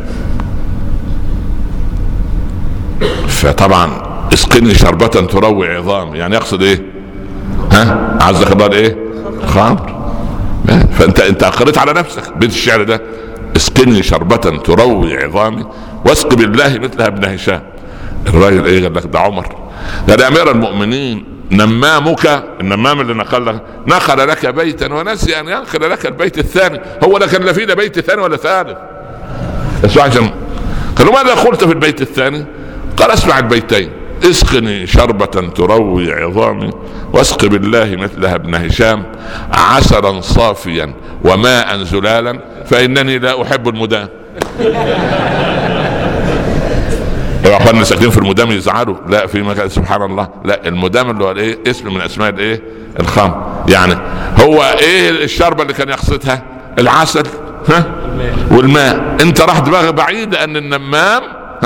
فطبعا اسقني شربة تروي عظامي يعني يقصد ايه؟ عزك الله ايه؟ خمر. فانت قريت على نفسك بيت الشعر ده، اسقني شربة تروي عظامي واسق بالله مثلها ابن هشام. الراجل ايه؟ قال لك ده عمر، ده امير المؤمنين نمامك، النمام اللي نقل لك بيتا ونسي ان ينقل لك البيت الثاني. هو ده كان لا فيه بيت ثاني ولا ثالث. اسمع عشان قالوا ماذا قلت في البيت الثاني؟ قال اسمع البيتين، اسقني شربة تروي عظامي واسق بالله مثلها ابن هشام عسلا صافيا وماء زلالا فإنني لا أحب المدام. يا اخواننا ساكنين في المدام يزعلوا؟ لا، في مكان سبحان الله، لا المدام اللي هو الايه؟ اسم من اسماء الايه؟ الخمر. يعني هو ايه الشربة اللي كان يقصدها؟ العسل والماء. انت راح دماغك بعيدة ان النمام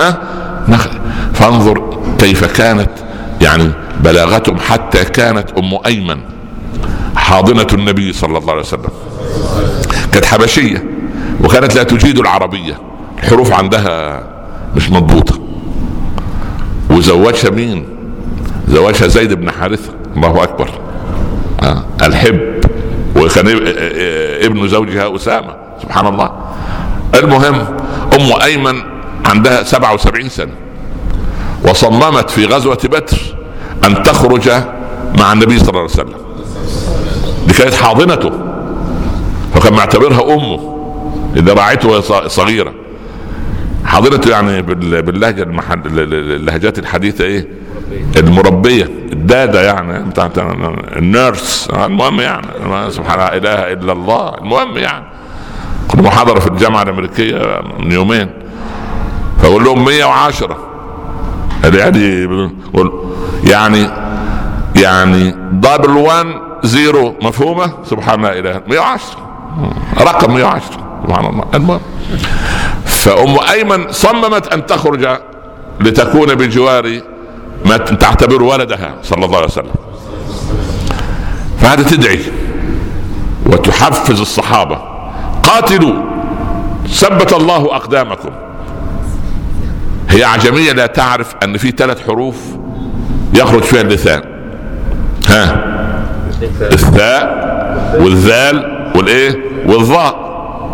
فانظر كيف كانت يعني بلاغتهم، حتى كانت ام ايمن حاضنة النبي صلى الله عليه وسلم، كانت حبشية وكانت لا تجيد العربية، الحروف عندها مش مضبوطة. وزوجها مين؟ زوجها زيد بن حارثة، الله اكبر، الحب، وكان ابن زوجها اسامة، سبحان الله. المهم ام ايمن عندها 77 سنة، وصممت في غزوة بدر ان تخرج مع النبي صلى الله عليه وسلم. دي كانت حاضنته، فكان معتبرها امه اذا راعته وهي صغيرة. حاضنته يعني باللهجة اللهجات الحديثة ايه؟ المربية، الدادة يعني بتاعت النيرس. المهم يعني سبحان الله اله الا الله. المهم يعني كنت محاضرة في الجامعة الامريكية من يومين، فاقول لهم 110 يعني دبل 1 0 مفهومة؟ سبحان الله اله 110 رقم 110 سبحان الله. المهم فأم أيمن صممت أن تخرج لتكون بجوار ما تعتبر ولدها صلى الله عليه وسلم. فهذا تدعي وتحفز الصحابة: قاتلوا ثبت الله أقدامكم. هي أعجمية لا تعرف أن في 3 حروف يخرج فيها اللسان، الثاء والذال والايه والظاء.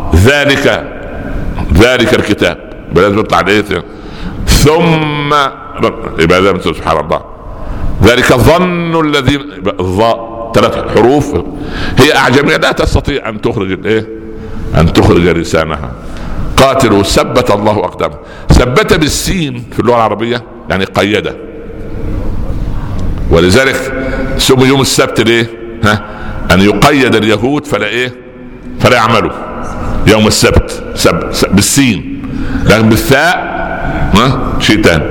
ذلك الكتاب لازم يطلع الايه ثم يبقى سبحان الله. ذلك الظن الذين، الظاء 3 حروف. هي أعجمية لا تستطيع أن تخرج الايه، أن تخرج لسانها. قاتلوا ثبت الله أقدامه. ثبت بالسين في اللغة العربية يعني قيده، ولذلك سمي يوم السبت ليه؟ أن يقيد اليهود فلا يعملوا يوم السبت بالسين، لكن بالثاء شيء تاني.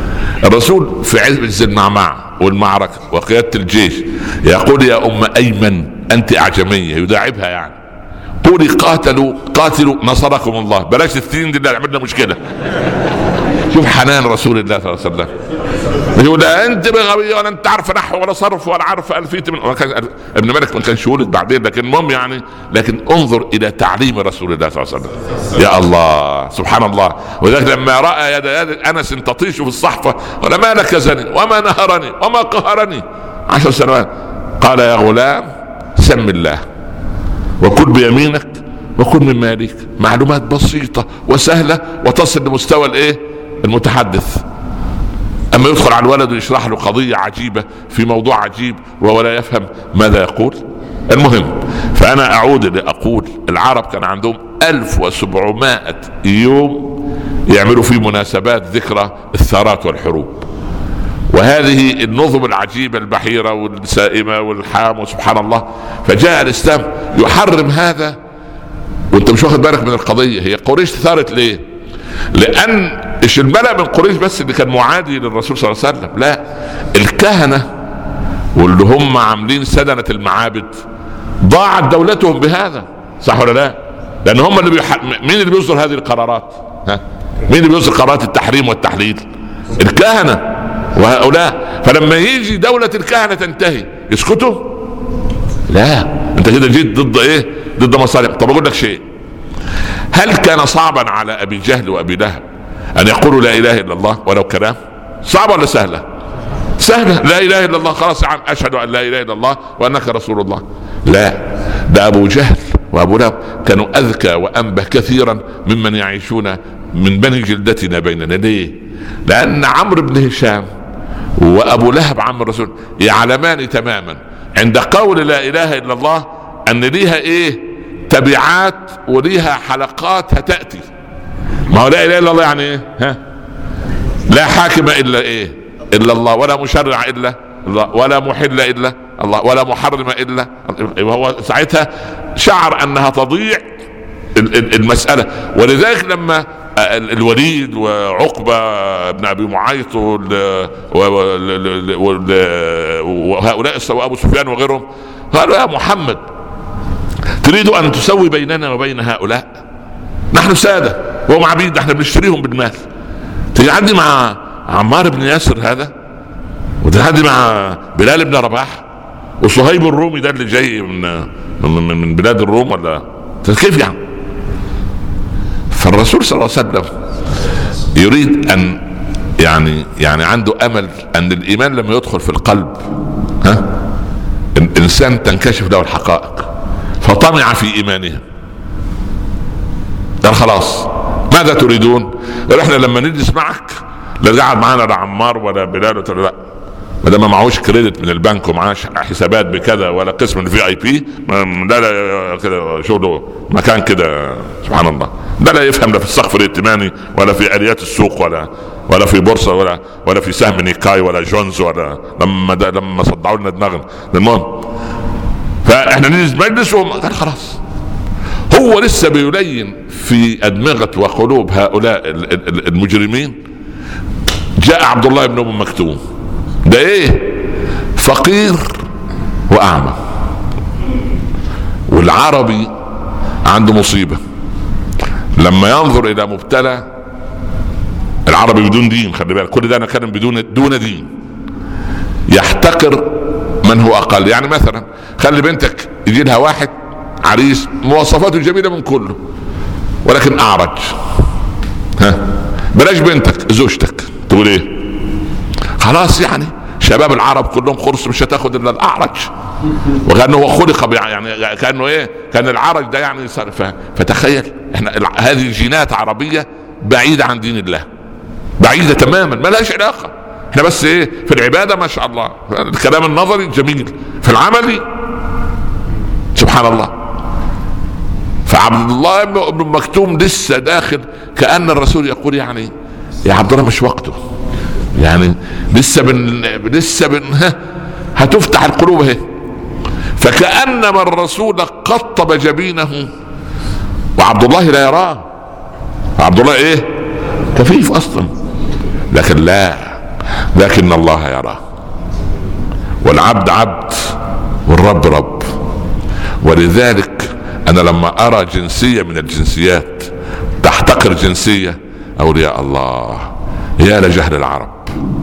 الرسول في عز المعمعة والمعركة وقيادة الجيش يقول: يا أم أيمن أنت أعجمية، يداعبها يعني. قولي قاتلوا نصركم الله، بلاش السين دي اللي عملنا مشكلة. شوف حنان رسول الله صلى الله عليه وسلم. يقول: لا انت بغبية ولا انت عارف نحو ولا صرف ولا عارف الفيت من ابن مالك ما كانش ولد بعدين، لكن المهم يعني، لكن انظر الى تعليم رسول الله صلى الله عليه وسلم. يا الله سبحان الله. وذلك لما راى يد انس تطيش في الصحفة قال: ما نكزني وما نهرني وما قهرني 10 سنوات، قال: يا غلام سم الله وكل بيمينك وكل من مالك. معلومات بسيطة وسهلة وتصل لمستوى الايه المتحدث. اما يدخل على الولد ويشرح له قضية عجيبة في موضوع عجيب وهو لا يفهم ماذا يقول. المهم، فانا اعود لاقول: العرب كان عندهم 1700 يوم يعملوا فيه مناسبات ذكرى الثارات والحروب، وهذه النظم العجيبة البحيرة والسائمة والحام وسبحان الله. فجاء الإسلام يحرم هذا، وانت مش واخد بالك من القضية. هي قريش ثارت ليه؟ لأن مش الملأ من قريش بس اللي كان معادي للرسول صلى الله عليه وسلم، لا، الكهنة واللي هم عاملين سدنة المعابد ضاعت دولتهم بهذا، صح ولا لا؟ لأن هم اللي مين اللي بيصدر هذه القرارات؟ مين اللي بيصدر قرارات التحريم والتحليل؟ الكهنة وهؤلاء. فلما يجي دولة الكهنة تنتهي يسكتوا؟ لا، انت كده جيت ضد ايه؟ ضد مصالح. طب اقول لك شيء: هل كان صعبا على ابي جهل وابي لهب ان يقولوا لا اله الا الله ولو كلام؟ صعبة ولا سهلة؟ سهلة. لا اله الا الله، خلاص يا عم اشهد ان لا اله الا الله وانك رسول الله. لا، ده ابو جهل وابو لهب كانوا اذكى وانبه كثيرا ممن يعيشون من بني جلدتنا بيننا. ليه؟ لان عمرو بن هشام وابو لهب عم الرسول يعلمان تماما عند قول لا اله الا الله ان ليها ايه تبعات وليها حلقات هتأتي. ما هو لا اله الا الله يعني ايه؟ لا حاكم الا ايه؟ الا الله، ولا مشرع الا الله، ولا محل الا الله، ولا محرم الا. وهو ساعتها شعر انها تضيع المسألة. ولذلك لما الوليد وعقبة بن ابي معيط وهؤلاء وابو سفيان وغيرهم قالوا: يا محمد، تريد ان تسوي بيننا وبين هؤلاء؟ نحن سادة وهم عبيد، نحن بنشتريهم بالمال. تقعدي مع عمار بن ياسر هذا، وتقعدي مع بلال بن رباح وصهيب الرومي ده اللي جاي من بلاد الروم، ولا كيف يعني؟ فالرسول صلى الله عليه وسلم يريد ان يعني عنده امل ان الايمان لما يدخل في القلب الانسان تنكشف له الحقائق، فطمع في ايمانها. قال: خلاص ماذا تريدون؟ قال: احنا لما نجلس معك لا قاعد معانا لا عمار ولا بلال ولا لا، ما دام ما معهوش كريدت من البنك ومعاش حسابات بكذا ولا قسم في اي بي، لا كده شغله مكان كده سبحان الله، ده لا يفهم لا في السقف الائتماني ولا في اليات السوق ولا في بورصه ولا في سهم نيكاي ولا جونز، ولا لما صدعوا لنا دماغنا. المهم فاحنا نجلس مجلس قال: خلاص. هو لسه بيلين في ادمغه وقلوب هؤلاء المجرمين. جاء عبد الله بن ام مكتوم، ده ايه؟ فقير واعمى، والعربي عنده مصيبة لما ينظر الى مبتلى العربي بدون دين، خلي بالك كل ده انا كلام دون دين. يحتقر من هو اقل. يعني مثلا خلي بنتك يجي لها واحد عريس مواصفاته جميله من كله ولكن اعرج، بلاش بنتك زوجتك، تقول ايه؟ خلاص يعني شباب العرب كلهم خلص مش هتاخد الا الاعرج، وكانه هو خلق يعني كانه ايه، كان العرج ده يعني. فتخيل احنا هذه جينات عربيه بعيده عن دين الله، بعيده تماما، ما لهاش علاقه. احنا بس ايه في العباده ما شاء الله الكلام النظري جميل، في العملي سبحان الله. فعبد الله بن مكتوم لسه داخل كأن الرسول يقول يعني يا عبد الله مش وقته، يعني لسه هتفتح القلوب اهي. فكأنما الرسول قطب جبينه وعبد الله لا يراه. عبد الله ايه؟ كفيف اصلا، لكن لا، لكن الله يراه. والعبد عبد والرب رب. ولذلك انا لما ارى جنسية من الجنسيات تحتقر جنسية، اولياء الله يا لجهل العرب،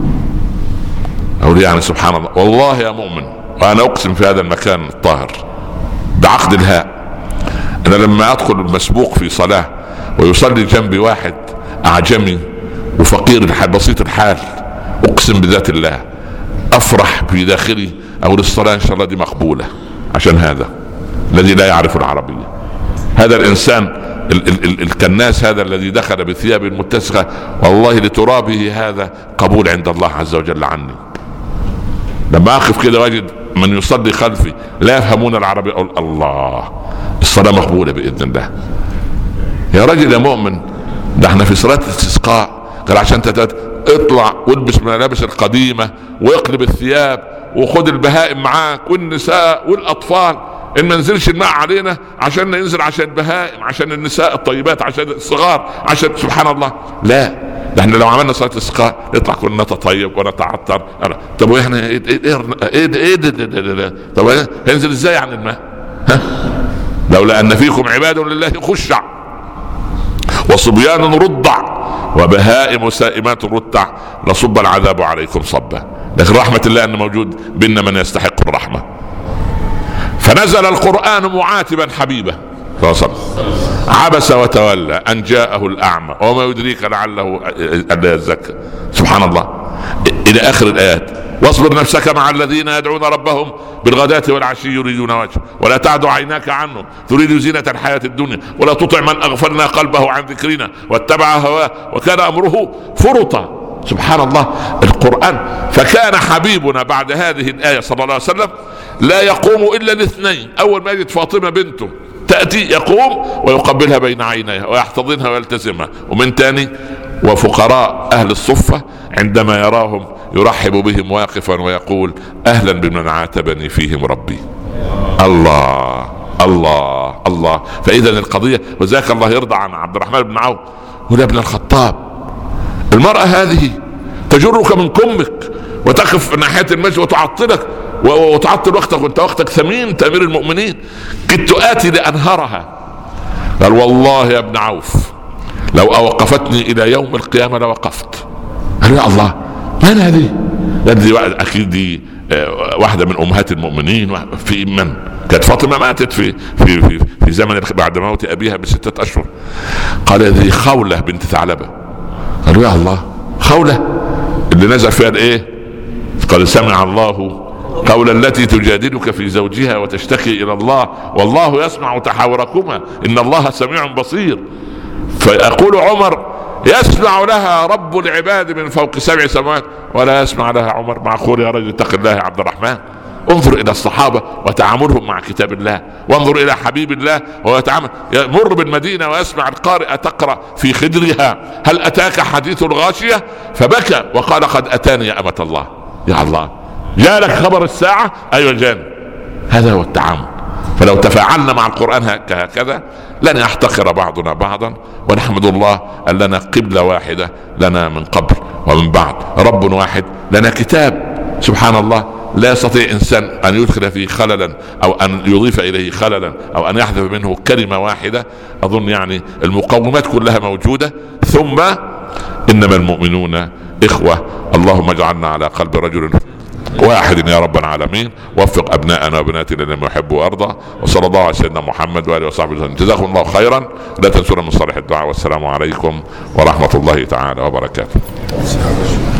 اولياء يعني سبحان الله. والله يا مؤمن، وانا اقسم في هذا المكان الطاهر بعقد الهاء، انا لما ادخل المسبوق في صلاة ويصلي جنبي واحد اعجمي وفقير الحال بسيط الحال، اقسم بذات الله افرح في داخلي، اقول الصلاة ان شاء الله دي مقبولة، عشان هذا الذي لا يعرف العربية، هذا الانسان الكناس، هذا الذي دخل بثياب متسخة، والله لترابه هذا قبول عند الله عز وجل عني. لما اقف كده واجد من يصلي خلفي لا يفهمون العربية، اقول الله الصلاة مقبولة باذن الله. يا رجل يا مؤمن، ده احنا في صلاة الاستسقاء قال عشان اطلع والبس ملابس القديمة واقلب الثياب وخد البهائم معاك والنساء والاطفال، ان ما نزلش الماء علينا عشان ننزل عشان البهائم، عشان النساء الطيبات، عشان الصغار، عشان سبحان الله. لا، ده احنا لو عملنا صلاة الاسقاء نطلع كلنا نتطيب ونتعطر. طب واحنا ايه طب هننزل ازاي عن الماء؟ لولا ان فيكم عباد لله خشع وصبيان رضع وبهائم سائمات رتع لصب العذاب عليكم صبا. لكن رحمة الله ان موجود بيننا من يستحق الرحمة. فنزل القرآن معاتبا حبيبه عبس وتولى ان جاءه الاعمى وما يدريك لعله الا يزكى. سبحان الله الى اخر الايات. واصبر نفسك مع الذين يدعون ربهم بالغداة والعشي يريدون وجهه ولا تعد عيناك عنهم تريد زينة الحياة الدنيا ولا تطع من اغفلنا قلبه عن ذكرنا واتبع هواه وكان امره فرطا. سبحان الله القرآن. فكان حبيبنا بعد هذه الآية صلى الله عليه وسلم لا يقوم إلا الاثنين. أول ما يجد فاطمة بنته تأتي يقوم ويقبلها بين عينيها ويحتضنها ويلتزمها. ومن تاني وفقراء أهل الصفة عندما يراهم يرحب بهم واقفا ويقول أهلا بمن عاتبني فيهم ربي. الله الله الله. فإذا القضية وذاك الله يرضى عن عبد الرحمن بن عوف ولا ابن الخطاب. المرأة هذه تجرك من كمك وتقف ناحية المسجد وتعطلك وتعطل وقتك وانت وقتك ثمين تأمير المؤمنين. كنت آتي لأنهرها. قال والله يا ابن عوف لو أوقفتني إلى يوم القيامة لوقفت. قال يا الله من هذه؟ أكيد دي واحدة من أمهات المؤمنين. في من كانت فاطمة ماتت في زمن بعد موت أبيها ب6 أشهر. قال هذه خولة بنت ثعلبة. قالوا يا الله خولة اللي نزل فيها الايه؟ قال سمع الله قول التي تجادلك في زوجها وتشتكي الى الله والله يسمع تحاوركما ان الله سميع بصير. فيقول عمر يسمع لها رب العباد من فوق 7 سماوات ولا يسمع لها عمر. معقول يا رجل اتق الله يا عبد الرحمن. انظر الى الصحابة وتعاملهم مع كتاب الله وانظر الى حبيب الله وهو يتعامل يمر بالمدينة ويسمع القارئة تقرأ في خدرها هل اتاك حديث الغاشية فبكى وقال قد اتاني يا امة الله. يا الله جاء لك خبر الساعة؟ ايوه جاني. هذا هو التعامل. فلو تفاعلنا مع القرآن هكذا لن يحتقر بعضنا بعضا. ونحمد الله ان لنا قبلة واحدة لنا من قبل ومن بعد رب واحد لنا كتاب. سبحان الله لا يستطيع إنسان أن يدخل فيه خللا أو أن يضيف إليه خللا أو أن يحذف منه كلمة واحدة. أظن يعني المقومات كلها موجودة. ثم انما المؤمنون اخوة. اللهم اجعلنا على قلب رجل واحد يا رب العالمين. وفق ابناءنا وبناتنا لما يحب ويرضى. وصلى الله على سيدنا محمد واله وصحبه وسلم. جزاكم الله خيرا. لا تنسونا من صالح الدعاء. والسلام عليكم ورحمة الله تعالى وبركاته.